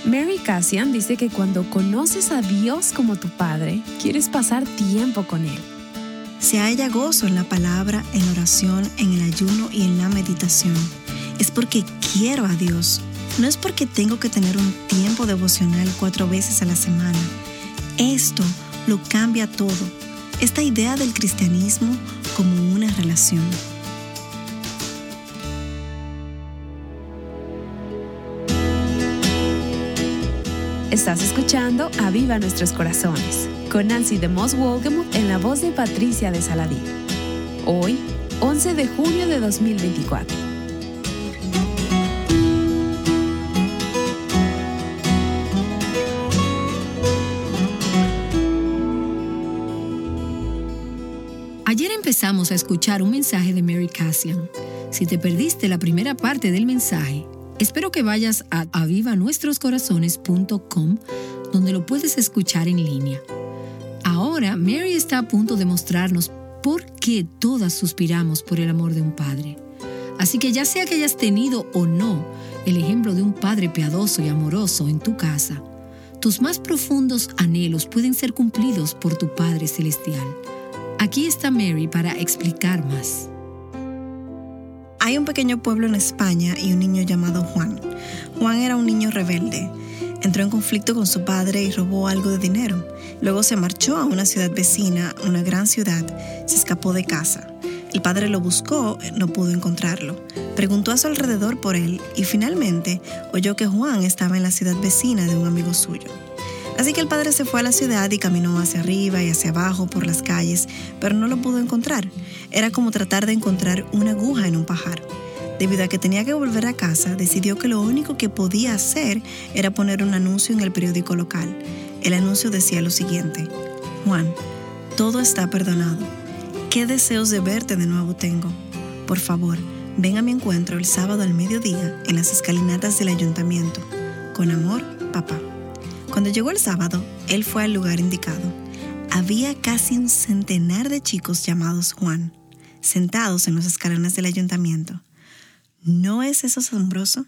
Mary Kassian dice que cuando conoces a Dios como tu Padre, quieres pasar tiempo con Él. Se halla gozo en la palabra, en la oración, en el ayuno y en la meditación. Es porque quiero a Dios. No es porque tengo que tener un tiempo devocional 4 veces a la semana. Esto lo cambia todo. Esta idea del cristianismo como una relación. Estás escuchando Aviva Nuestros Corazones, con Nancy DeMoss Wolgemuth en la voz de Patricia de Saladí. Hoy, 11 de junio de 2024. Ayer empezamos a escuchar un mensaje de Mary Kassian. Si te perdiste la primera parte del mensaje, espero que vayas a avivanuestroscorazones.com, donde lo puedes escuchar en línea. Ahora, Mary está a punto de mostrarnos por qué todas suspiramos por el amor de un padre. Así que ya sea que hayas tenido o no el ejemplo de un padre piadoso y amoroso en tu casa, tus más profundos anhelos pueden ser cumplidos por tu Padre Celestial. Aquí está Mary para explicar más. Hay un pequeño pueblo en España y un niño llamado Juan. Juan era un niño rebelde. Entró en conflicto con su padre y robó algo de dinero. Luego se marchó a una ciudad vecina, una gran ciudad. Se escapó de casa. El padre lo buscó, no pudo encontrarlo. Preguntó a su alrededor por él y finalmente oyó que Juan estaba en la ciudad vecina de un amigo suyo. Así que el padre se fue a la ciudad y caminó hacia arriba y hacia abajo por las calles, pero no lo pudo encontrar. Era como tratar de encontrar una aguja en un pajar. Debido a que tenía que volver a casa, decidió que lo único que podía hacer era poner un anuncio en el periódico local. El anuncio decía lo siguiente: Juan, todo está perdonado. ¿Qué deseos de verte de nuevo tengo? Por favor, ven a mi encuentro el sábado al mediodía en las escalinatas del ayuntamiento. Con amor, papá. Cuando llegó el sábado, él fue al lugar indicado. Había casi un centenar de chicos llamados Juan, sentados en los escalones del ayuntamiento. ¿No es eso asombroso?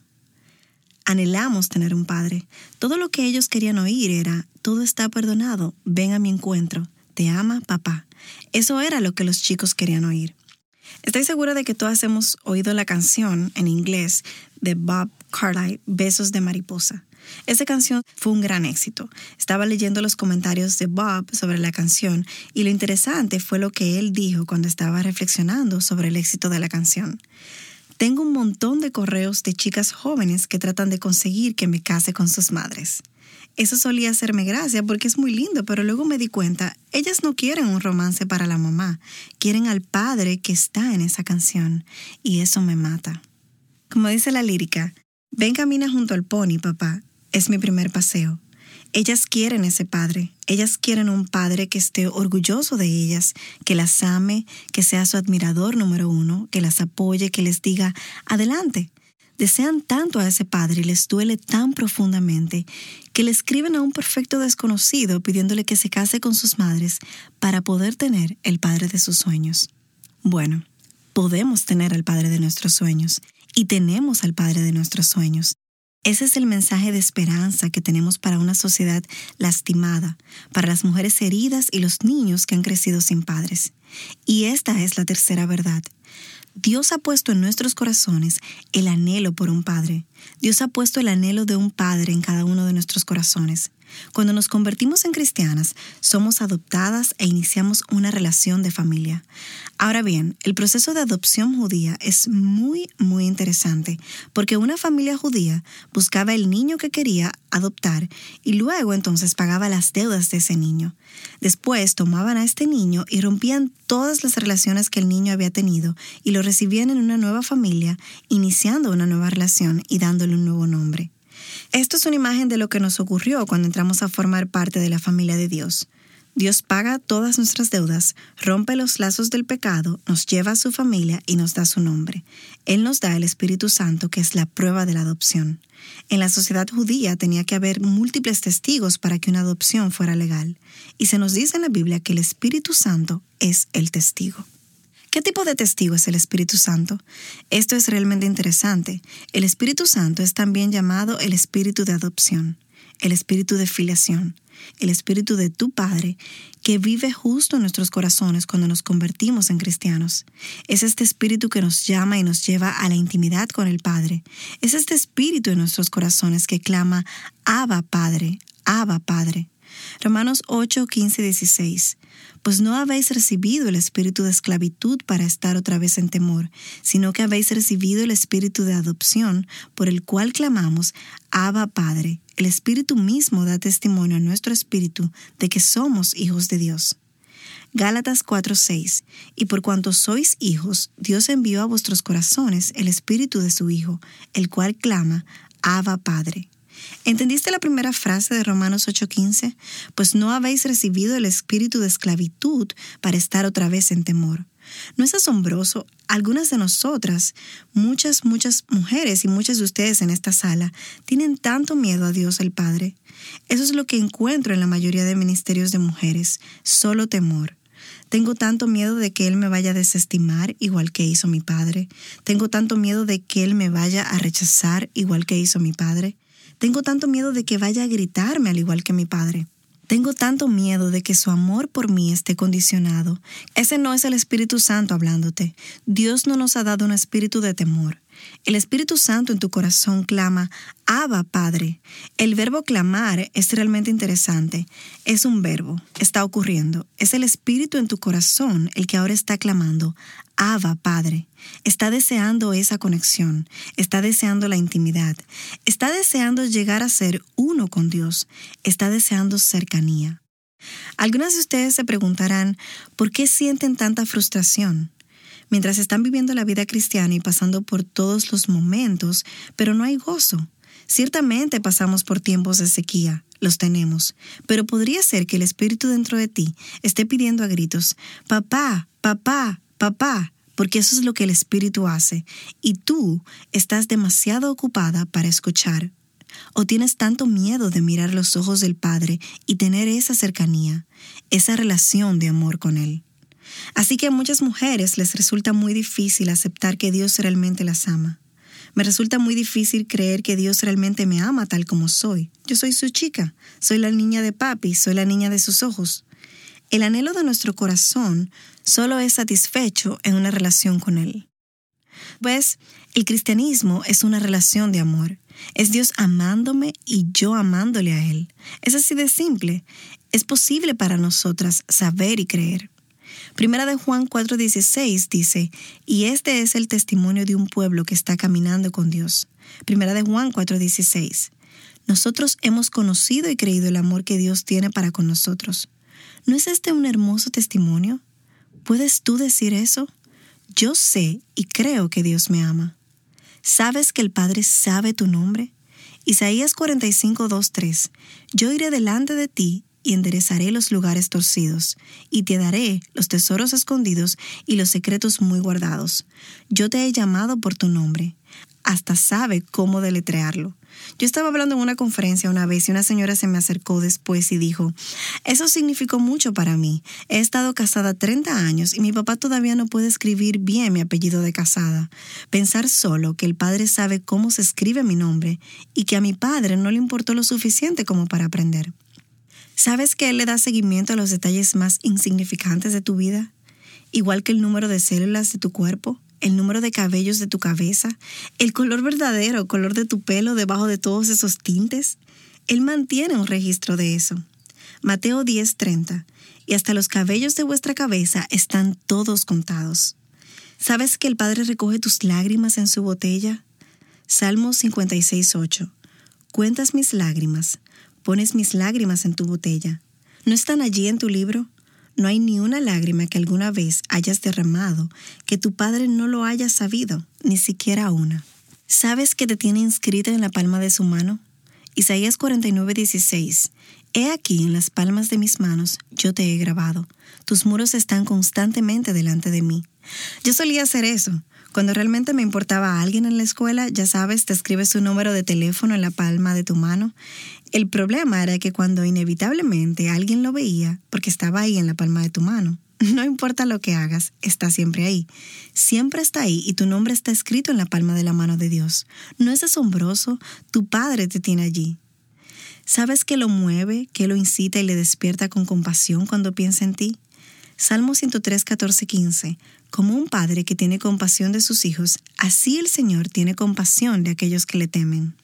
Anhelamos tener un padre. Todo lo que ellos querían oír era: todo está perdonado, ven a mi encuentro, te ama papá. Eso era lo que los chicos querían oír. Estoy segura de que todas hemos oído la canción en inglés de Bob Carlyle, Besos de Mariposa. Esa canción fue un gran éxito. Estaba leyendo los comentarios de Bob sobre la canción y lo interesante fue lo que él dijo cuando estaba reflexionando sobre el éxito de la canción. Tengo un montón de correos de chicas jóvenes que tratan de conseguir que me case con sus madres. Eso solía hacerme gracia porque es muy lindo, pero luego me di cuenta, ellas no quieren un romance para la mamá, quieren al padre que está en esa canción, y eso me mata. Como dice la lírica, ven camina junto al pony, papá. Es mi primer paseo. Ellas quieren ese padre. Ellas quieren un padre que esté orgulloso de ellas, que las ame, que sea su admirador número 1, que las apoye, que les diga, adelante. Desean tanto a ese padre y les duele tan profundamente que le escriben a un perfecto desconocido pidiéndole que se case con sus madres para poder tener el padre de sus sueños. Bueno, podemos tener al padre de nuestros sueños y tenemos al padre de nuestros sueños. Ese es el mensaje de esperanza que tenemos para una sociedad lastimada, para las mujeres heridas y los niños que han crecido sin padres. Y esta es la tercera verdad. Dios ha puesto en nuestros corazones el anhelo por un padre. Dios ha puesto el anhelo de un padre en cada uno de nuestros corazones. Cuando nos convertimos en cristianas, somos adoptadas e iniciamos una relación de familia. Ahora bien, el proceso de adopción judía es muy interesante, porque una familia judía buscaba el niño que quería adoptar y luego entonces pagaba las deudas de ese niño. Después tomaban a este niño y rompían todas las relaciones que el niño había tenido y lo recibían en una nueva familia, iniciando una nueva relación y dándole un nuevo nombre. Esto es una imagen de lo que nos ocurrió cuando entramos a formar parte de la familia de Dios. Dios paga todas nuestras deudas, rompe los lazos del pecado, nos lleva a su familia y nos da su nombre. Él nos da el Espíritu Santo, que es la prueba de la adopción. En la sociedad judía tenía que haber múltiples testigos para que una adopción fuera legal. Y se nos dice en la Biblia que el Espíritu Santo es el testigo. ¿Qué tipo de testigo es el Espíritu Santo? Esto es realmente interesante. El Espíritu Santo es también llamado el Espíritu de adopción, el Espíritu de filiación, el Espíritu de tu Padre, que vive justo en nuestros corazones cuando nos convertimos en cristianos. Es este Espíritu que nos llama y nos lleva a la intimidad con el Padre. Es este Espíritu en nuestros corazones que clama, Abba Padre, Abba Padre. Romanos 8, 15 y 16. Pues no habéis recibido el espíritu de esclavitud para estar otra vez en temor, sino que habéis recibido el espíritu de adopción, por el cual clamamos, Abba Padre. El Espíritu mismo da testimonio a nuestro espíritu de que somos hijos de Dios. Gálatas 4:6. Y por cuanto sois hijos, Dios envió a vuestros corazones el espíritu de su Hijo, el cual clama, Abba Padre. ¿Entendiste la primera frase de Romanos 8:15? Pues no habéis recibido el espíritu de esclavitud para estar otra vez en temor. ¿No es asombroso? Algunas de nosotras, muchas mujeres y muchas de ustedes en esta sala, tienen tanto miedo a Dios el Padre. Eso es lo que encuentro en la mayoría de ministerios de mujeres, solo temor. Tengo tanto miedo de que Él me vaya a desestimar igual que hizo mi padre. Tengo tanto miedo de que Él me vaya a rechazar igual que hizo mi padre. Tengo tanto miedo de que vaya a gritarme al igual que mi padre. Tengo tanto miedo de que su amor por mí esté condicionado. Ese no es el Espíritu Santo hablándote. Dios no nos ha dado un espíritu de temor. El Espíritu Santo en tu corazón clama, Abba Padre. El verbo clamar es realmente interesante. Es un verbo, está ocurriendo. Es el Espíritu en tu corazón el que ahora está clamando, Abba Padre. Está deseando esa conexión, está deseando la intimidad, está deseando llegar a ser uno con Dios, está deseando cercanía. Algunas de ustedes se preguntarán, ¿por qué sienten tanta frustración? Mientras están viviendo la vida cristiana y pasando por todos los momentos, pero no hay gozo. Ciertamente pasamos por tiempos de sequía, los tenemos, pero podría ser que el Espíritu dentro de ti esté pidiendo a gritos, papá, papá, papá, porque eso es lo que el Espíritu hace, y tú estás demasiado ocupada para escuchar. O tienes tanto miedo de mirar los ojos del Padre y tener esa cercanía, esa relación de amor con Él. Así que a muchas mujeres les resulta muy difícil aceptar que Dios realmente las ama. Me resulta muy difícil creer que Dios realmente me ama tal como soy. Yo soy su chica, soy la niña de papi, soy la niña de sus ojos. El anhelo de nuestro corazón solo es satisfecho en una relación con Él. Pues, el cristianismo es una relación de amor. Es Dios amándome y yo amándole a Él. Es así de simple. Es posible para nosotras saber y creer. Primera de Juan 4:16 dice, y este es el testimonio de un pueblo que está caminando con Dios. Primera de Juan 4:16. Nosotros hemos conocido y creído el amor que Dios tiene para con nosotros. ¿No es este un hermoso testimonio? ¿Puedes tú decir eso? Yo sé y creo que Dios me ama. ¿Sabes que el Padre sabe tu nombre? Isaías 45:2-3. Yo iré delante de ti y enderezaré los lugares torcidos, y te daré los tesoros escondidos y los secretos muy guardados. Yo te he llamado por tu nombre. Hasta sabe cómo deletrearlo. Yo estaba hablando en una conferencia una vez y una señora se me acercó después y dijo, eso significó mucho para mí. He estado casada 30 años y mi papá todavía no puede escribir bien mi apellido de casada. Pensar solo que el Padre sabe cómo se escribe mi nombre y que a mi padre no le importó lo suficiente como para aprender. ¿Sabes que Él le da seguimiento a los detalles más insignificantes de tu vida? Igual que el número de células de tu cuerpo, el número de cabellos de tu cabeza, el color verdadero, color de tu pelo debajo de todos esos tintes. Él mantiene un registro de eso. Mateo 10:30. Y hasta los cabellos de vuestra cabeza están todos contados. ¿Sabes que el Padre recoge tus lágrimas en su botella? Salmo 56:8. Cuentas mis lágrimas, pones mis lágrimas en tu botella. ¿No están allí en tu libro? No hay ni una lágrima que alguna vez hayas derramado que tu Padre no lo haya sabido, ni siquiera una. ¿Sabes que te tiene inscrita en la palma de su mano? Isaías 49:16. He aquí en las palmas de mis manos yo te he grabado. Tus muros están constantemente delante de mí. Yo solía hacer eso. Cuando realmente me importaba a alguien en la escuela, ya sabes, te escribes su número de teléfono en la palma de tu mano. El problema era que cuando inevitablemente alguien lo veía, porque estaba ahí en la palma de tu mano, No importa lo que hagas, está siempre ahí. Siempre está ahí y tu nombre está escrito en la palma de la mano de Dios. ¿No es asombroso? Tu Padre te tiene allí. ¿Sabes qué lo mueve, qué lo incita y le despierta con compasión cuando piensa en ti? Salmo 103, 14, 15. Como un padre que tiene compasión de sus hijos, así el Señor tiene compasión de aquellos que le temen.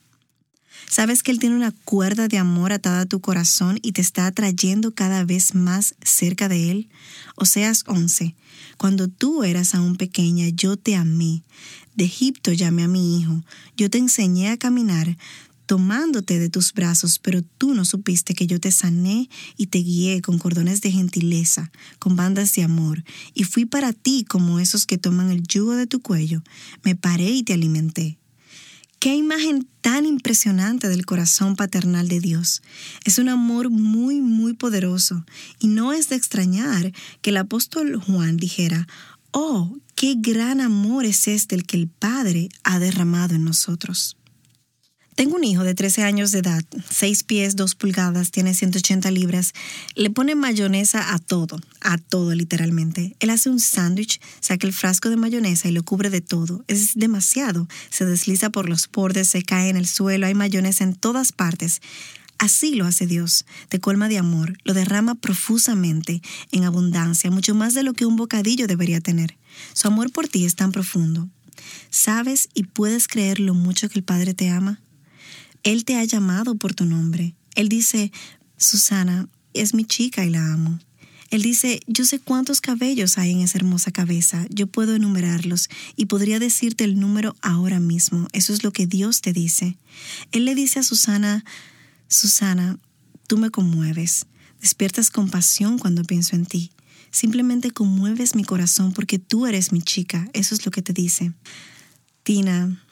¿Sabes que Él tiene una cuerda de amor atada a tu corazón y te está atrayendo cada vez más cerca de Él? Oseas 11. Cuando tú eras aún pequeña, yo te amé. De Egipto llamé a mi hijo. Yo te enseñé a caminar, tomándote de tus brazos, pero tú no supiste que yo te sané y te guié con cordones de gentileza, con bandas de amor, y fui para ti como esos que toman el yugo de tu cuello. Me paré y te alimenté. ¡Qué imagen tan impresionante del corazón paternal de Dios! Es un amor muy, muy poderoso, y no es de extrañar que el apóstol Juan dijera: ¡Oh, qué gran amor es este el que el Padre ha derramado en nosotros! Tengo un hijo de 13 años de edad, 6 pies, 2 pulgadas, tiene 180 libras. Le pone mayonesa a todo literalmente. Él hace un sándwich, saca el frasco de mayonesa y lo cubre de todo. Es demasiado. Se desliza por los bordes, se cae en el suelo, hay mayonesa en todas partes. Así lo hace Dios, te colma de amor, lo derrama profusamente, en abundancia, mucho más de lo que un bocadillo debería tener. Su amor por ti es tan profundo. ¿Sabes y puedes creer lo mucho que el Padre te ama? Él te ha llamado por tu nombre. Él dice: Susana es mi chica y la amo. Él dice: yo sé cuántos cabellos hay en esa hermosa cabeza. Yo puedo enumerarlos y podría decirte el número ahora mismo. Eso es lo que Dios te dice. Él le dice a Susana: Susana, tú me conmueves. Despiertas compasión cuando pienso en ti. Simplemente conmueves mi corazón porque tú eres mi chica. Eso es lo que te dice. Tina,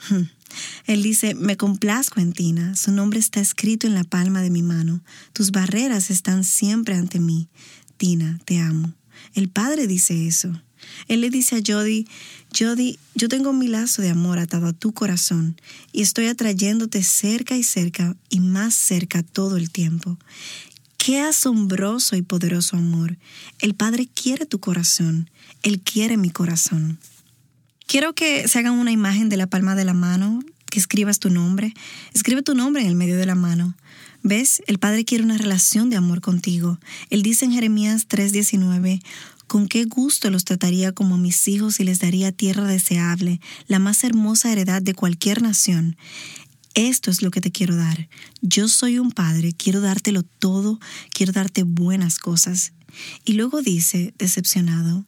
Él dice: me complazco en Tina, su nombre está escrito en la palma de mi mano, tus barreras están siempre ante mí. Tina, te amo. El Padre dice eso. Él le dice a Jody: Jody, yo tengo mi lazo de amor atado a tu corazón y estoy atrayéndote cerca y cerca y más cerca todo el tiempo. ¡Qué asombroso y poderoso amor! El Padre quiere tu corazón, Él quiere mi corazón. Quiero que se hagan una imagen de la palma de la mano, que escribas tu nombre. Escribe tu nombre en el medio de la mano. ¿Ves? El Padre quiere una relación de amor contigo. Él dice en Jeremías 3:19, con qué gusto los trataría como a mis hijos y les daría tierra deseable, la más hermosa heredad de cualquier nación. Esto es lo que te quiero dar. Yo soy un padre, quiero dártelo todo, quiero darte buenas cosas. Y luego dice, decepcionado: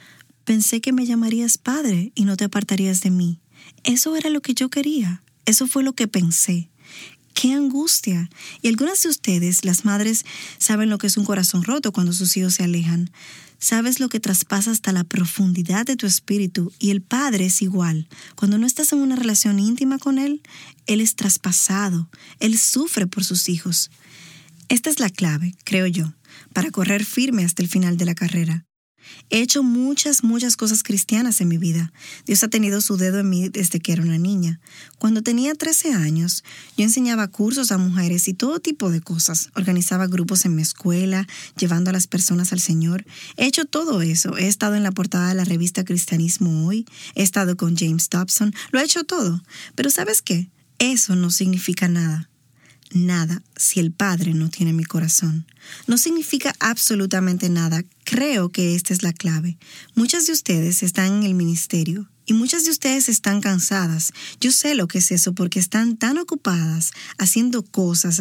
pensé que me llamarías padre y no te apartarías de mí. Eso era lo que yo quería. Eso fue lo que pensé. ¡Qué angustia! Y algunas de ustedes, las madres, saben lo que es un corazón roto cuando sus hijos se alejan. Sabes lo que traspasa hasta la profundidad de tu espíritu, y el Padre es igual. Cuando no estás en una relación íntima con Él, Él es traspasado. Él sufre por sus hijos. Esta es la clave, creo yo, para correr firme hasta el final de la carrera. He hecho muchas cosas cristianas en mi vida. Dios ha tenido su dedo en mí desde que era una niña. Cuando tenía 13 años, yo enseñaba cursos a mujeres y todo tipo de cosas. Organizaba grupos en mi escuela, llevando a las personas al Señor. He hecho todo eso. He estado en la portada de la revista Cristianismo Hoy. He estado con James Dobson. Lo he hecho todo. Pero ¿sabes qué? Eso no significa nada. Nada si el Padre no tiene mi corazón. No significa absolutamente nada. Creo que esta es la clave. Muchas de ustedes están en el ministerio y muchas de ustedes están cansadas. Yo sé lo que es eso porque están tan ocupadas haciendo cosas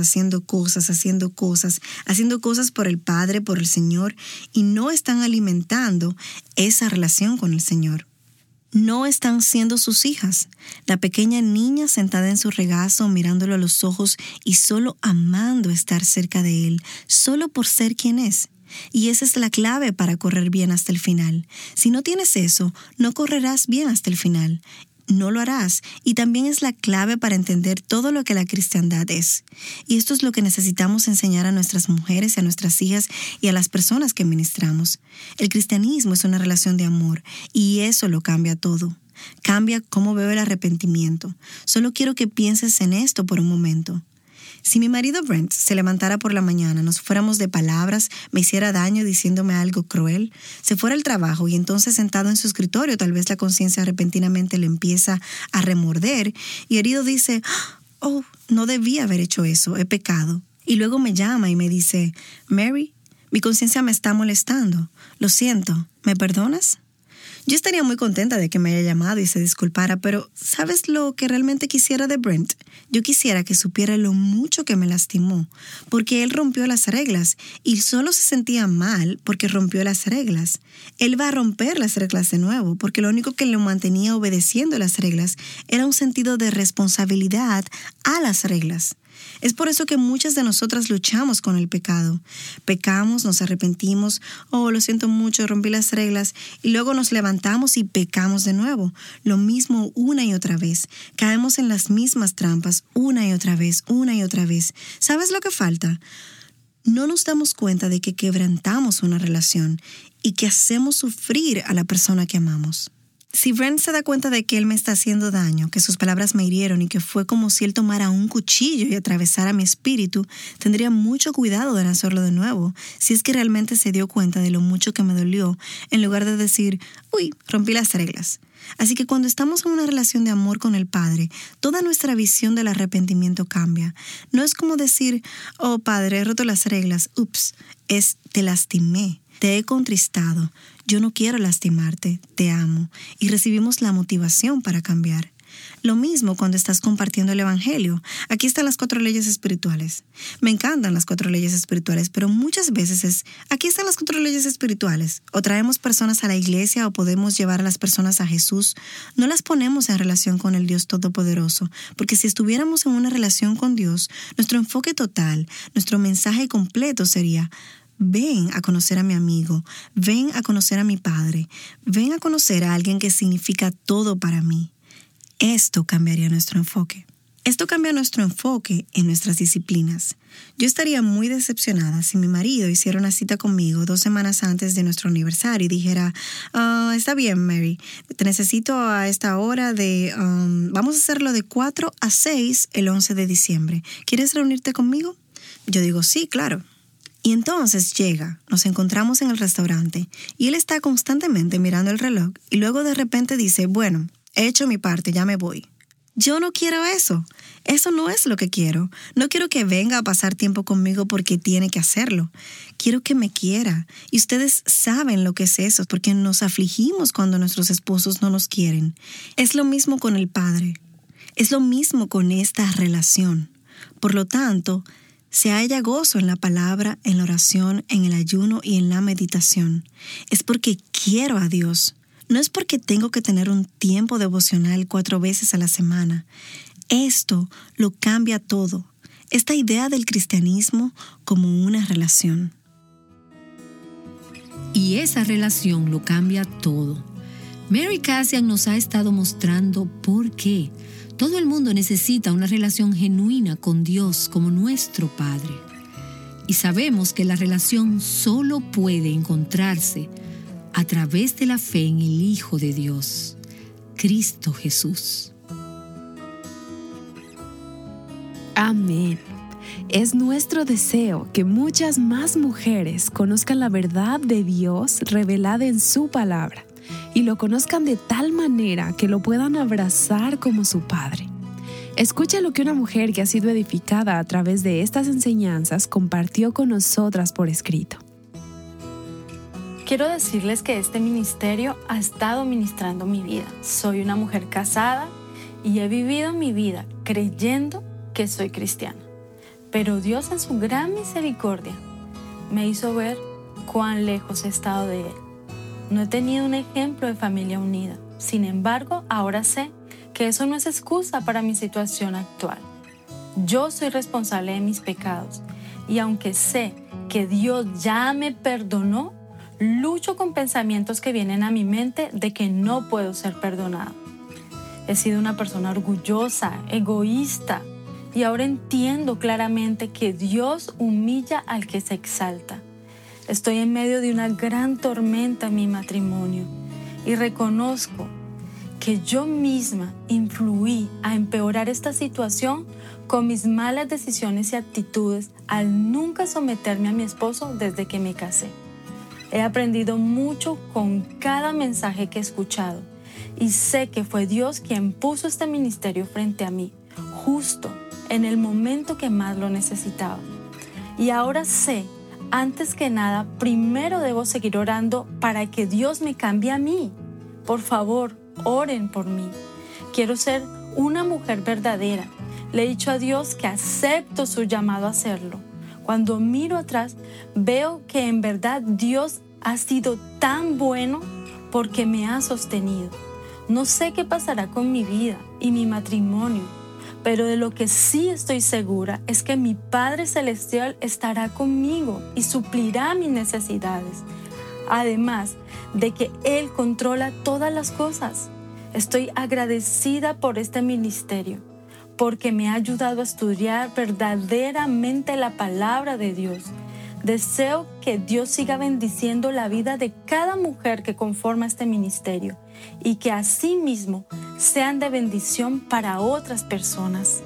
por el Padre, por el Señor, y no están alimentando esa relación con el Señor. No están siendo sus hijas. La pequeña niña sentada en su regazo, mirándolo a los ojos y solo amando estar cerca de él, solo por ser quien es. Y esa es la clave para correr bien hasta el final. Si no tienes eso, no correrás bien hasta el final. No lo harás. Y también es la clave para entender todo lo que la cristiandad es. Y esto es lo que necesitamos enseñar a nuestras mujeres, a nuestras hijas y a las personas que ministramos. El cristianismo es una relación de amor y eso lo cambia todo. Cambia cómo veo el arrepentimiento. Solo quiero que pienses en esto por un momento. Si mi marido Brent se levantara por la mañana, nos fuéramos de palabras, me hiciera daño diciéndome algo cruel, se fuera al trabajo y entonces sentado en su escritorio, tal vez la conciencia repentinamente le empieza a remorder y herido dice, oh, no debía haber hecho eso, he pecado. Y luego me llama y me dice, Mary, mi conciencia me está molestando, lo siento, ¿me perdonas? Yo estaría muy contenta de que me haya llamado y se disculpara, pero ¿sabes lo que realmente quisiera de Brent? Yo quisiera que supiera lo mucho que me lastimó, porque él rompió las reglas y solo se sentía mal porque rompió las reglas. Él va a romper las reglas de nuevo, porque lo único que lo mantenía obedeciendo las reglas era un sentido de responsabilidad a las reglas. Es por eso que muchas de nosotras luchamos con el pecado. Pecamos, nos arrepentimos, oh, lo siento mucho, rompí las reglas, y luego nos levantamos y pecamos de nuevo. Lo mismo una y otra vez. Caemos en las mismas trampas una y otra vez, una y otra vez. ¿Sabes lo que falta? No nos damos cuenta de que quebrantamos una relación y que hacemos sufrir a la persona que amamos. Si Brent se da cuenta de que él me está haciendo daño, que sus palabras me hirieron y que fue como si él tomara un cuchillo y atravesara mi espíritu, tendría mucho cuidado de no hacerlo de nuevo, si es que realmente se dio cuenta de lo mucho que me dolió, en lugar de decir, uy, rompí las reglas. Así que cuando estamos en una relación de amor con el Padre, toda nuestra visión del arrepentimiento cambia. No es como decir, oh Padre, he roto las reglas, ups, es te lastimé. Te he contristado, yo no quiero lastimarte, te amo, y recibimos la motivación para cambiar. Lo mismo cuando estás compartiendo el Evangelio. Aquí están las 4 leyes espirituales. Me encantan las 4 leyes espirituales, pero muchas veces aquí están las 4 leyes espirituales. O traemos personas a la iglesia o podemos llevar a las personas a Jesús. No las ponemos en relación con el Dios Todopoderoso, porque si estuviéramos en una relación con Dios, nuestro enfoque total, nuestro mensaje completo sería: ven a conocer a mi amigo, ven a conocer a mi Padre, ven a conocer a alguien que significa todo para mí. Esto cambiaría nuestro enfoque. Esto cambia nuestro enfoque en nuestras disciplinas. Yo estaría muy decepcionada si mi marido hiciera una cita conmigo 2 semanas antes de nuestro aniversario y dijera, está bien, Mary, te necesito a esta hora vamos a hacerlo de 4 a 6 el 11 de diciembre. ¿Quieres reunirte conmigo? Yo digo, sí, claro. Y entonces llega, nos encontramos en el restaurante y él está constantemente mirando el reloj y luego de repente dice, bueno, he hecho mi parte, ya me voy. Yo no quiero eso. Eso no es lo que quiero. No quiero que venga a pasar tiempo conmigo porque tiene que hacerlo. Quiero que me quiera. Y ustedes saben lo que es eso, porque nos afligimos cuando nuestros esposos no nos quieren. Es lo mismo con el Padre. Es lo mismo con esta relación. Por lo tanto, se halla gozo en la palabra, en la oración, en el ayuno y en la meditación. Es porque quiero a Dios. No es porque tengo que tener un tiempo devocional 4 veces a la semana. Esto lo cambia todo. Esta idea del cristianismo como una relación. Y esa relación lo cambia todo. Mary Cassian nos ha estado mostrando por qué todo el mundo necesita una relación genuina con Dios como nuestro Padre. Y sabemos que la relación solo puede encontrarse a través de la fe en el Hijo de Dios, Cristo Jesús. Amén. Es nuestro deseo que muchas más mujeres conozcan la verdad de Dios revelada en su palabra y lo conozcan de tal manera que lo puedan abrazar como su Padre. Escucha lo que una mujer que ha sido edificada a través de estas enseñanzas compartió con nosotras por escrito. Quiero decirles que este ministerio ha estado ministrando mi vida. Soy una mujer casada y he vivido mi vida creyendo que soy cristiana. Pero Dios en su gran misericordia me hizo ver cuán lejos he estado de Él. No he tenido un ejemplo de familia unida. Sin embargo, ahora sé que eso no es excusa para mi situación actual. Yo soy responsable de mis pecados y aunque sé que Dios ya me perdonó, lucho con pensamientos que vienen a mi mente de que no puedo ser perdonado. He sido una persona orgullosa, egoísta, y ahora entiendo claramente que Dios humilla al que se exalta. Estoy en medio de una gran tormenta en mi matrimonio y reconozco que yo misma influí a empeorar esta situación con mis malas decisiones y actitudes al nunca someterme a mi esposo desde que me casé. He aprendido mucho con cada mensaje que he escuchado y sé que fue Dios quien puso este ministerio frente a mí, justo en el momento que más lo necesitaba. Y ahora sé, antes que nada, primero debo seguir orando para que Dios me cambie a mí. Por favor, oren por mí. Quiero ser una mujer verdadera. Le he dicho a Dios que acepto su llamado a hacerlo. Cuando miro atrás, veo que en verdad Dios ha sido tan bueno porque me ha sostenido. No sé qué pasará con mi vida y mi matrimonio, pero de lo que sí estoy segura es que mi Padre Celestial estará conmigo y suplirá mis necesidades. Además de que Él controla todas las cosas. Estoy agradecida por este ministerio, porque me ha ayudado a estudiar verdaderamente la palabra de Dios. Deseo que Dios siga bendiciendo la vida de cada mujer que conforma este ministerio y que asimismo sean de bendición para otras personas.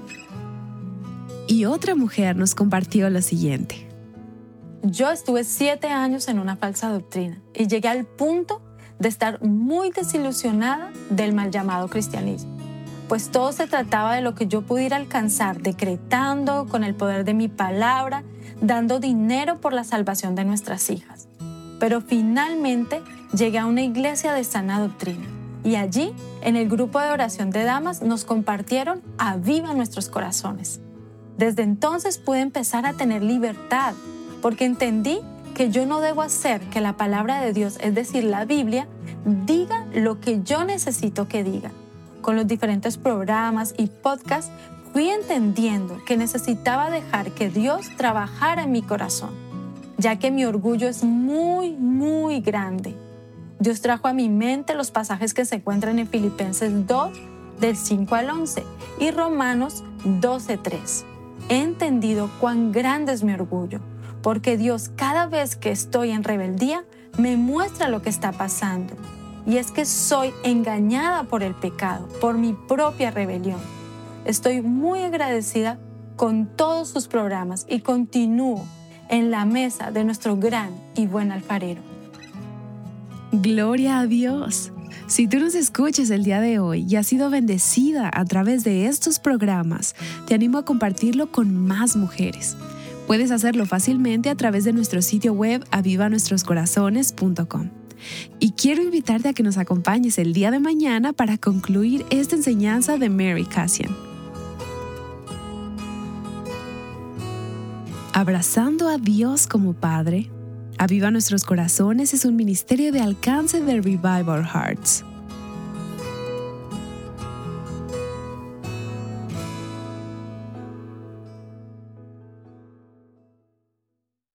Y otra mujer nos compartió lo siguiente. Yo estuve 7 años en una falsa doctrina y llegué al punto de estar muy desilusionada del mal llamado cristianismo, pues todo se trataba de lo que yo pudiera alcanzar decretando con el poder de mi palabra, dando dinero por la salvación de nuestras hijas. Pero finalmente llegué a una iglesia de sana doctrina y allí, en el grupo de oración de damas, nos compartieron Aviva nuestros corazones. Desde entonces pude empezar a tener libertad, porque entendí que yo no debo hacer que la palabra de Dios, es decir, la Biblia, diga lo que yo necesito que diga. Con los diferentes programas y podcasts fui entendiendo que necesitaba dejar que Dios trabajara en mi corazón, ya que mi orgullo es muy, muy grande. Dios trajo a mi mente los pasajes que se encuentran en Filipenses 2, del 5 al 11, y Romanos 12:3. He entendido cuán grande es mi orgullo, porque Dios, cada vez que estoy en rebeldía, me muestra lo que está pasando. Y es que soy engañada por el pecado, por mi propia rebelión. Estoy muy agradecida con todos sus programas y continúo en la mesa de nuestro gran y buen alfarero. ¡Gloria a Dios! Si tú nos escuchas el día de hoy y has sido bendecida a través de estos programas, te animo a compartirlo con más mujeres. Puedes hacerlo fácilmente a través de nuestro sitio web avivanuestroscorazones.com. Y quiero invitarte a que nos acompañes el día de mañana para concluir esta enseñanza de Mary Cassian. Abrazando a Dios como Padre, Aviva Nuestros Corazones es un ministerio de alcance de Revive Our Hearts.